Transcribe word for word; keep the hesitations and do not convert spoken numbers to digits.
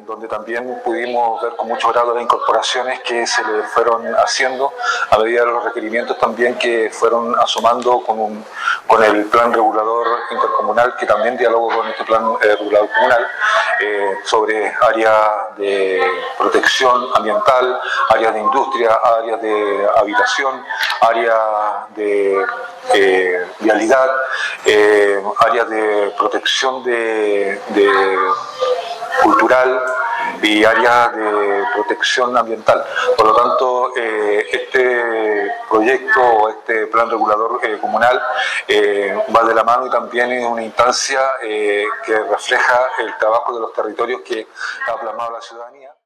donde también pudimos ver con mucho grado las incorporaciones que se le fueron haciendo a medida de los requerimientos también que fueron asomando con, un, con el plan regulador intercomunal, que también dialogó con este plan eh, regulador comunal, eh, sobre áreas de protección ambiental, áreas de industria, áreas de habitación, áreas de eh, vialidad, eh, áreas de protección de, de cultural y áreas de protección ambiental. Por lo tanto, eh, este proyecto o este plan regulador eh, comunal eh, va de la mano y también es una instancia eh, que refleja el trabajo de los territorios que ha plasmado la ciudadanía.